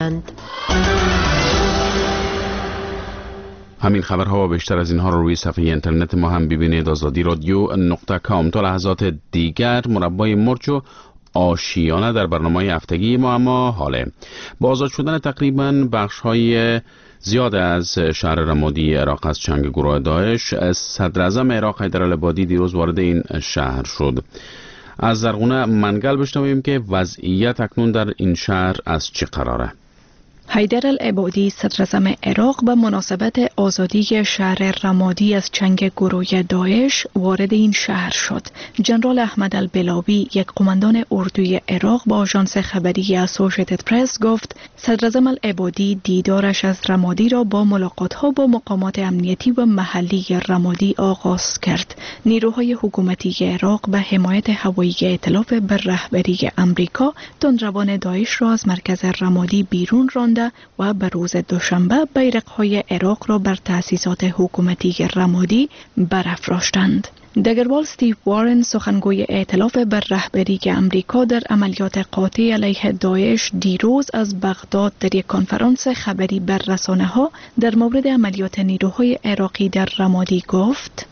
همین خبرها و بیشتر از اینها رو روی صفحه اینترنت ما هم ببینید. azadiradyo.com. تا لحظات دیگر مربای مرچ و آشیانه در برنامه هفتگی ما. اما حاله با آزاد شدن تقریبا بخش‌های زیاد از شهر رمادی عراق از چنگ گروه داعش، صدر اعظم عراق حیدر العبادی دیروز وارد این شهر شد. از زرغونه منگل بشنویم که وضعیت اکنون در این شهر از چه قراره. حیدر العبادی صدر اعظم عراق به مناسبت آزادی شهر رمادی از چنگ گروه داعش وارد این شهر شد. جنرال احمد البلاوی، یک قماندان اردوی عراق، با آژانس خبری اسوشییتد پرس گفت صدر اعظم العبادی دیدارش از رمادی را با ملاقات‌ها با مقامات امنیتی و محلی رمادی آغاز کرد. نیروهای حکومتی عراق به حمایت هوایی ائتلاف بر رهبری امریکا تندروان داعش را از مرکز رمادی بیرون رانده و به روز دوشنبه بیرق‌های عراق را بر تأسیسات حکومتی رمادی برافراشتند. دگربال استیو وارن، سخنگوی ائتلاف بر رهبری امریکا در عملیات قاطع علیه داعش، دیروز از بغداد در یک کنفرانس خبری بر رسانه‌ها در مورد عملیات نیروهای عراقی در رمادی گفت: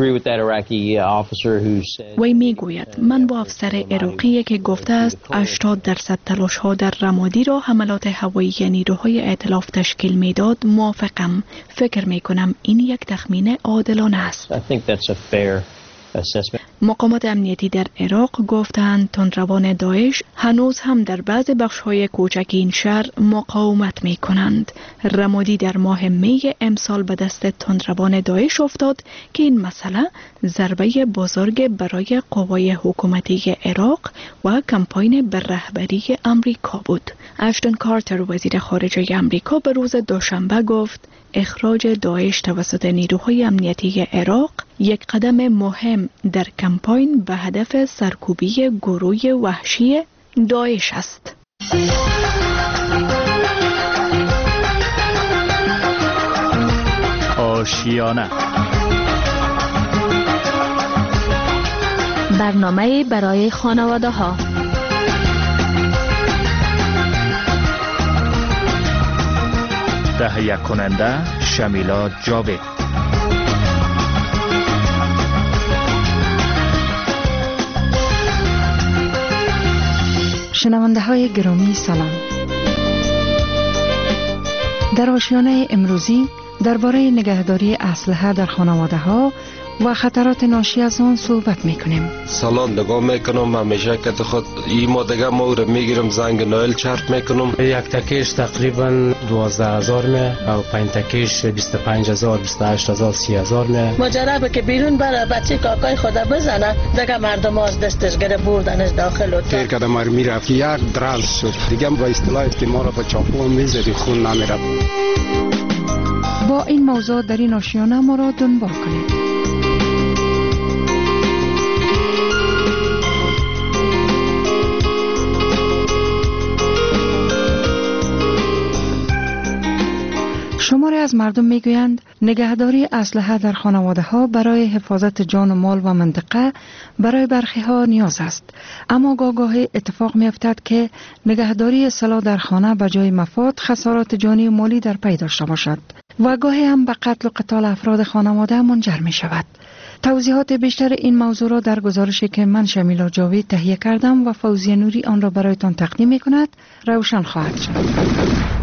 وی میگوید من با افسر عراقی که گفته است 80% تلاش‌ها در رمادی را حملات هوایی نیروهای ائتلاف تشکیل میداد موافقم. فکر میکنم این یک تخمین عادلانه است. مقامات امنیتی در عراق گفتند تندروان داعش هنوز هم در بعض بخش‌های کوچک این شهر مقاومت می‌کنند. رمادی در ماه می امسال به دست تندروان داعش افتاد که این مسئله ضربه بزرگ برای قوای حکومتی عراق و کمپاین بر رهبری امریکا بود. اشتون کارتر، وزیر خارجه امریکا، به روز دوشنبه گفت اخراج داعش توسط نیروهای امنیتی عراق یک قدم مهم در کمپاین به هدف سرکوبی گروه وحشی داعش است. آشیانه، برنامه برای خانواده ها. تهیه کننده شمیلا جاوید. شنونده های گرامی سلام. در آشیانه امروزی درباره نگهداری اسلحه در خانواده ها و خطرات ناشی از آن صحبت میکنیم. سالان نگاه میکنم همیشه که خود این ما دیگه ما رو میگیرم زنگ نایل چرت میکنم. یک تکیش تقریبا 12,000 می و 5 تکیش 25,000 28,000 30,000 می. ماجرا که بیرون بره بچه کاکای خدا بزنه دیگه مردم از دستش گره بردنش داخل و تیر کده مار میرفت یک درز شد دیگه با اصطلاحی که ما را با چاقو میزدی خون نمیرفت. با این موضوع در این آشیانه ما را دنبال کنید. شماری از مردم میگویند نگهداری اسلحه در خانواده ها برای حفاظت جان و مال و منطقه برای برخی ها نیاز است، اما گاهی اتفاق می افتد که نگهداری سلاح در خانه به جای مفاد خسارات جانی و مالی در پی داشته باشد و گاهی هم به قتل و قتال افراد خانواده منجر می شود. توضیحات بیشتر این موضوع را در گزارشی که من شمیلا جاوید تهیه کردم و فوزیه نوری آن را برایتان تقدیم می کند روشن خواهد شد.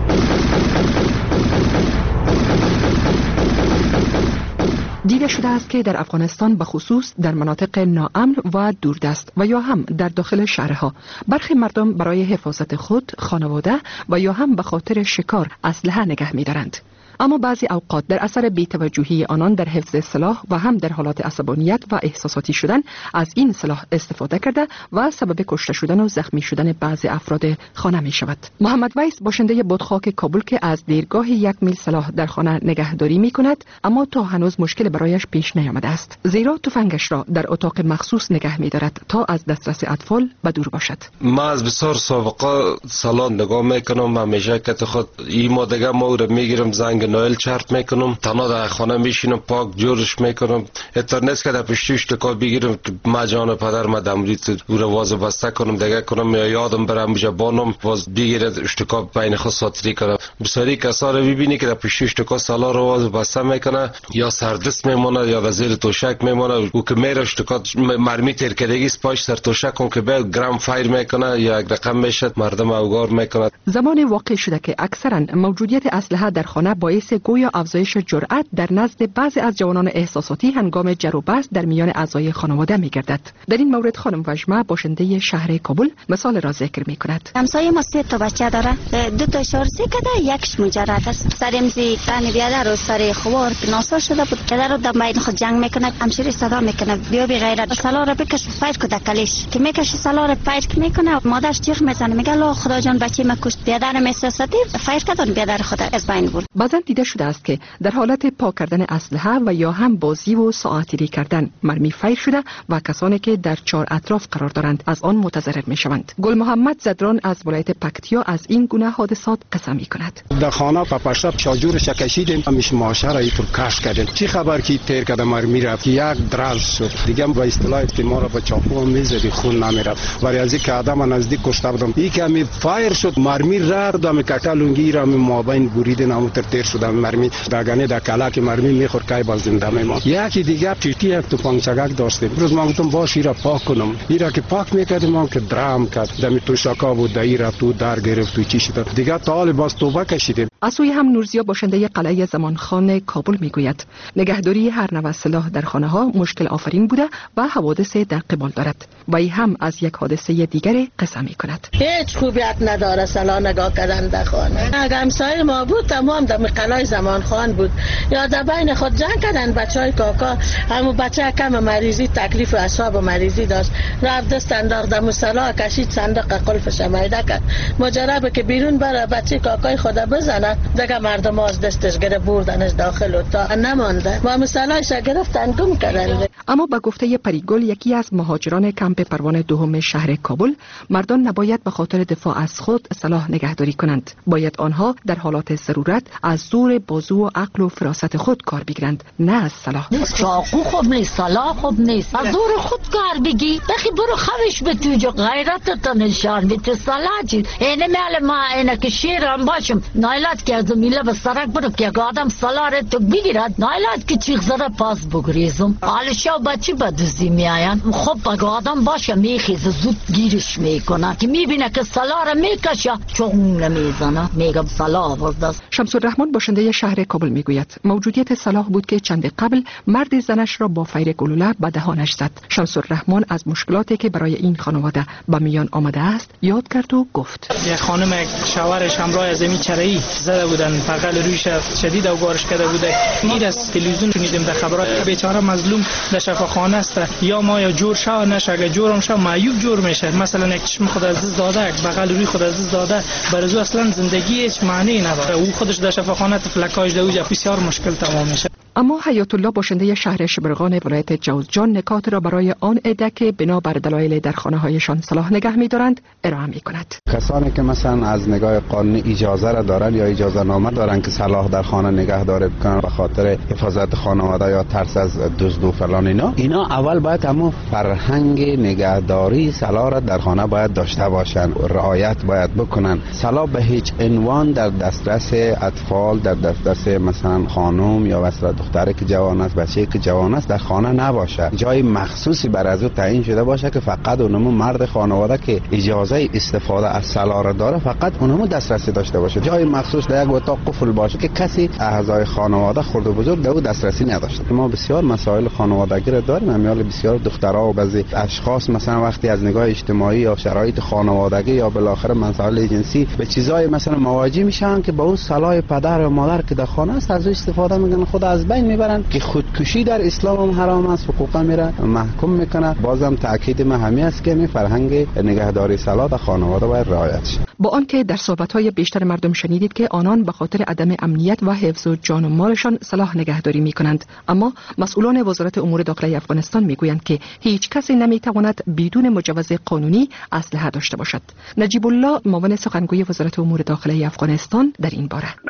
دیده شده است که در افغانستان به خصوص در مناطق ناامن و دوردست و یا هم در داخل شهرها برخی مردم برای حفاظت خود، خانواده و یا هم به خاطر شکار اسلحه نگه می‌دارند. اما بعضی اوقات در اثر بی‌توجهی آنان در حفظ سلاح و هم در حالات عصبانیت و احساساتی شدن از این سلاح استفاده کرده و سبب کشته شدن و زخمی شدن بعضی افراد خانه می شود. محمد ویس، باشنده بادخاک کابل که از دیرگاه 1 میل سلاح در خانه نگهداری می کند، اما تا هنوز مشکل برایش پیش نیامده است، زیرا تفنگش را در اتاق مخصوص نگه می دارد تا از دسترس اطفال به دور باشد. ما از بسیار سابقه سالان نگاه می کنم همیشه که خود این ما دیگه ما رو میگیرم زنگ نایل چرت میکنم، تنها در خانه میشینم پاک جورش میکنم. اینترنت که در پشتیش تکا بگیرم ما جان پدر ما دمرید او رو واز بسته کنم دیگه کنم یا یادم برم بجا بانم واز بگیرد اشتکا بین خود ساتری کنم. بسیاری کسا رو ببینی که در پشتیش تکا سالا رو واز بسته میکنه یا سردست میمونه یا در زیر توشک میمونه. او که میره اشتکا مرمی تیر کردگی سپاش سر توشک اون که به گرام فایر میکنه یا یک رقم میشه مردم اوگار میکنه. زمان واقع شده که اکثرا موجودیت اسلحه در خانه باعث گویا افزایش جرأت در نزد بعضی از جوانان احساساتی هنگام جر و بحث در میان اعضای خانواده میگردد. در این مورد خانم وجمه باشنده شهر کابل مثال را ذکر میکند. همسایه ما 3 تا بچه داره، 2 تا شارزی کده، یکش مجرد است. سرمزی تن بیادر و سر خوار ناسا شده بود. پدر رو در بین خود جنگ میکنه، همشیری صدا میکنه بیا بی غیرت سلا رو بکش فایر کده کلیش که میکشه سلا رو فایر میکنه. مادرش جیغ میزنه میگه الله خدا جان بچه ما کشت. بیادر احساساتی فایر کردن بیادر خود از بین برد. بعضا دیده شده است که در حالت پاک کردن اسلحه و یا هم بازی و ساعتری کردن مرمی فایر شده و کسانی که در 4 اطراف قرار دارند از آن متضرر میشوند. گل محمد زدران از ولایت پکتیا از این گونه حادثات قصه میکند. در خانه پاپشاب چاجورش کشیدیم، همیشه ماشه را اینطور کش کردیم. چی خبر کی تیر کرده مرمی رفت یک دراز شد دیگه با اصطلاح ما را با چاقو میزدی خون نمیرفت. برای از اینکه آدم نزدیک کشته بودم این که می فایر شد مرمی رد و می کتالونگی را می مابین بریده نامتر تیر شد مرمی دگانه در کلا که مرمی میخور کای باز زنده میمون. یکی دیگه چیتی یک تو پنچگک داشتیم. روز ما گفتم باش ایرا پاک کنم. ایرا که پاک میکردیم ما که درام کرد دمی تو شاکا بود دایره تو در گرفت تو چی شد دیگه طالب باز توبه کشیدیم. از سوی هم نورزیا باشنده قلعه زمانخان کابل میگوید نگهداری هر نوع سلاح در خانه ها مشکل آفرین بوده و حوادث در قبال دارد. و ای هم از یک حادثه دیگر قصه میکند. هیچ خوبیت نداره سلاح نگاه کردن در خانه. اگه همسایه ما بود تمام در قلعه زمانخان بود یا در بین خود جنگ کردن بچهای کاکا. همون بچه کم مریضی تکلیف اعصاب مریضی داشت رفت دست انداخت در سلاح کشید صندوق قلفش میده کرد. مجرد که بیرون بره بچه کاکای خدا بزنه دیگه مردم از دستش گرفت بردنش داخل و تا نمانده و مسئلهش گرفتن گم کردن. اما با گفته پریگل یکی از مهاجران کمپ پروانه دوم شهر کابل مردان نباید به خاطر دفاع از خود سلاح نگهداری کنند. باید آنها در حالات ضرورت از زور بازو و عقل و فراست خود کار بگیرند نه از سلاح. چاقو خوب نیست سلاح خوب نیست از زور خود کار بگی بخی برو خوش به توجه غیرت تا نشان بیت سلاح چیز اینه میل ما اینه که شیرم باشم نایلات که از میله به سرک برو که آدم سلاح رو تو بگیرد نایلات که چیخ زره پاس بگریزم حالشا بچی بدوزی میاین خب اگه آدم باشه میخیز زود گیرش میکنه که میبینه که سلاح رو میکشه چون نمیزنه میگم سلاح آورده. شمس الرحمن باشنده شهر کابل میگوید موجودیت سلاح بود که چند قبل مرد زنش را با فیر گلوله به دهانش زد. شمس الرحمن از مشکلاتی که برای این خانواده به میان آمده است یاد کرد و گفت یک خانم شوهرش همراه از این چرایی زده بودن بغل رویش شدید اوگارش کرده بوده. این از تلویزیون شنیدیم در خبرات بیچاره مظلوم در شفاخانه است یا ما یا جور شاه نشه اگه جورم شه معیوب جور میشه مثلا یک چشم خود عزیز داده بغل روی خود عزیز داده برای اصلا زندگی هیچ معنی نداره او خودش در شفاخانه فلکاش دوجا بسیار مشکل تمام میشه. اما حیات الله باشنده شهر شبرغان ولایت جوزجان نکات را برای آن عده که بنا بر دلایل در خانه هایشان سلاح نگه می‌دارند ارائه می‌کند. کسانی که مثلا از نگاه قانونی اجازه را دارند یا اجازه نامه دارند که سلاح در خانه نگهداری بکنن به خاطر حفاظت خانواده یا ترس از دزد و فلان اینا اول باید همون فرهنگ نگهداری سلاح را در خانه باید داشته باشند رعایت باید بکنن. سلاح به هیچ عنوان در دسترس اطفال در دسترس مثلا خانم یا مثلا دختری که جوان است بچه‌ای که جوان است در خانه نباشه. جای مخصوصی بر از او تعیین شده باشه که فقط اونمو مرد خانواده که اجازه استفاده از سلاح را داره فقط اونمو دسترسی داشته باشه. جای مخصوص در یک اتاق قفل باشه که کسی اعضای خانواده خرد و بزرگ در او دسترسی نداشته. ما بسیار مسائل خانوادگی را داریم. امیال بسیار دخترها و بعضی اشخاص مثلا وقتی از نگاه اجتماعی یا شرایط خانوادگی یا بالاخره مسائل جنسی به چیزای مثلا مواجه میشن که با اون سلاح پدر و مادر که در خانه است از او استفاده میکنن خود از بین میبرن که خودکشی در اسلام هم حرام است حقوق میره محکوم میکنه. بازم تاکید ما همین است که فرهنگ نگهداری سلاح در خانواده باید رعایت شه. با آنکه در صحبت‌های بیشتر مردم شنیدید که آنان به خاطر عدم امنیت و حفظ و جان و مالشان سلاح نگهداری می‌کنند، اما مسئولان وزارت امور داخلی افغانستان میگویند که هیچ کسی نمی‌تواند بدون مجوز قانونی اسلحه داشته باشد. نجیب الله معاون سخنگوی وزارت امور داخلی افغانستان در این باره: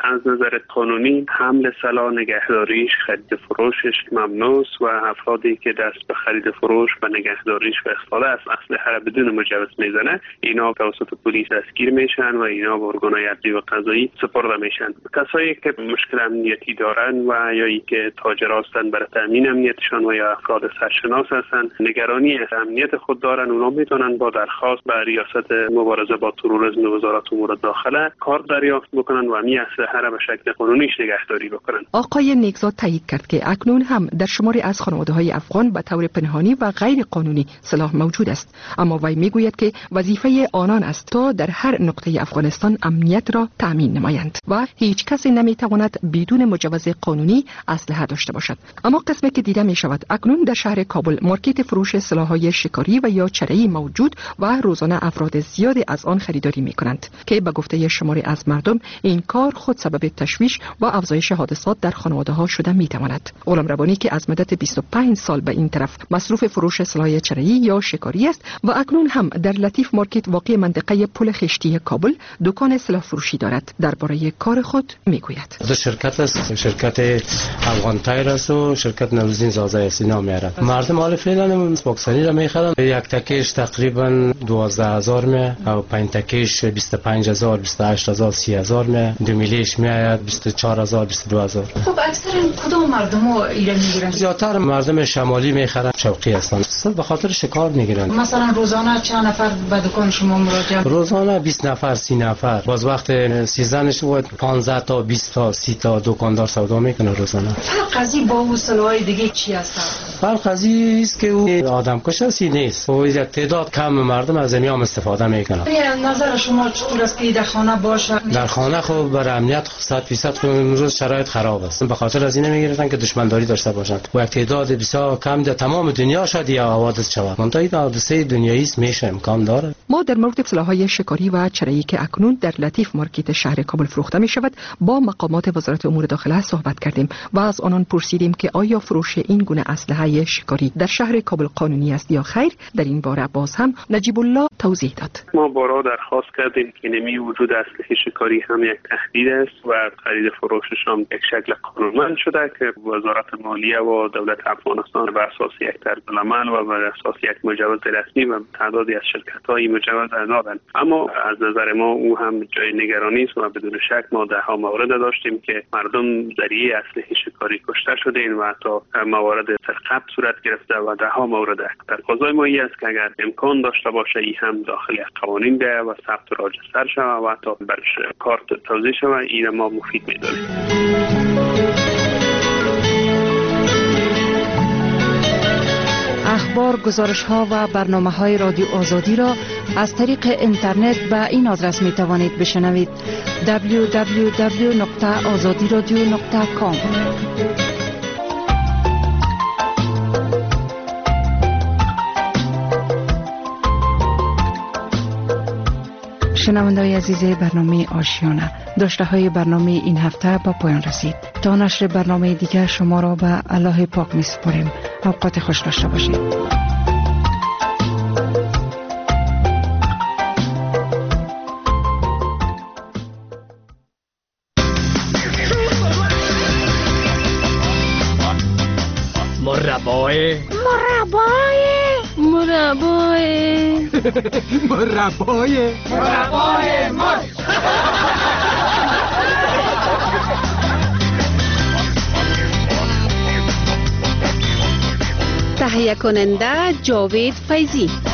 از نظر قانونی حمل سلاح، نگهداریش، خرید فروشش ممنوع و افرادی که دست به خرید فروش و نگهداریش و استفاده از اسلحه را بدون مجوز میزنه اینا توسط پلیس دستگیر میشن و اینا به ارگان‌های عدلی و قضایی سپرده میشن. کسایی که مشکل امنیتی دارن و یا ای که تاجر هستن برای تامین امنیتشان و یا افراد سرشناس هستن نگرانی از امنیت خود دارن، اونا میتونن با درخواست به ریاست مبارزه با تروریسم وزارت امور داخله کارت دریافت بکنن و همین اسلحه را به شکل قانونیش نگهداری بکنن. آقای نیکزاد تایید کرد که اکنون هم در شماری از خانواده‌های افغان به طور پنهانی و غیر قانونی سلاح موجود است، اما وی میگوید که وظیفه آنان است تا در هر نقطه افغانستان امنیت را تأمین نمایند و هیچ کسی نمیتواند بدون مجوز قانونی اسلحه داشته باشد. اما قسمی که دیده می شود اکنون در شهر کابل مارکت فروش سلاح‌های شکاری و یا چرایی موجود و روزانه افراد زیادی از آن خریداری می کنند که به گفته شماری از مردم این کار خود سبب تشویش و افزایش حادثات در خانواده‌ها شده می تواند. غلام ربانی که از مدت 25 سال به این طرف مصروف فروش سلاح چرایی یا شکاری است و اکنون هم در لطیف مارکت واقع منطقه پل خشتی کابل دکان سلاح فروشی دارد، درباره کار خود میگوید. شرکت است، شرکت افغان تایر است و شرکت نوزین زازه است اینا میارن. مردم حال فعلا باکسری را میخرن، یک تکیش تقریبا 12000 می و 5 تکیش 25000 28000 30000 می، 2 میلیش میآید 24000 22000. خب اکثر کدوم مردمو ایران میگیرن؟ زیادتر مردم شمالی میخرن، شوقی هستن، به خاطر شکار میگیرن. مثلا روزانه چند نفر به دکان شما مراجعه؟ روزانه 20 نفر 30 نفر، باز وقت سیزن شد 15 تا 20 تا 30 تا دکاندار سودا میکنه روزانه. فرق قضیه با اون سلاح‌های دیگه چی هست؟ فرق قضیه است که او آدم کشی نیست و یک تعداد کم مردم از این هم استفاده میکنن. نظر شما چطور است که در خانه باشه؟ در خانه خب برای امنیت 100% امروز شرایط خراب است، به خاطر از این میگیرن که دشمنداری داشته باشند و یک تعداد بسیار کم در تمام دنیا شاید یا حوادث شود. منتهی حادثه دنیایی است میشه امکان داره. ما در مورد سلاح‌های شکاری و چرایی که اکنون در لطیف مارکت شهر کابل فروخته می شود با مقامات وزارت امور داخله صحبت کردیم و از آنان پرسیدیم که آیا فروش این گونه اسلحه شکاری در شهر کابل قانونی است یا خیر. در این باره باز هم نجیب الله توضیح داد. ما بارها درخواست کردیم که نمی وجود اسلحه شکاری هم یک تهدید است و خرید فروشش هم یک شکل قانونمند شده که وزارت مالیه و دولت افغانستان بر اساس یک طرزالعمل و بر اساس یک مجوز رسمی و تعدادی از شرکت‌های مجوز دادند. اما از نظر ما او هم جای نگرانی است و بدون شک ما ده‌ها مورد داشتیم که مردم ذریعه اسلحه شکاری کشته شدند و حتی موارد سرقت صورت گرفته و ده‌ها مورد در قضای ما است که اگر امکان داشته باشه این هم داخل قوانین بیاید و ثبت راجستر شود و حتی برش کارت توزیع شود، این ما مفید می‌دانیم. اخبار، گزارش‌ها و برنامه‌های رادیو آزادی را از طریق اینترنت به این آدرس می‌توانید بشنوید: www.azadiradio.com. شنونده‌های عزیز برنامه آشیانه، داشته‌های برنامه این هفته با پایان رسید. تا نشر برنامه دیگر شما را به الله پاک می‌سپاریم. اوقات خوش داشته باشید. مربای تهیه کننده جاوید فیضی.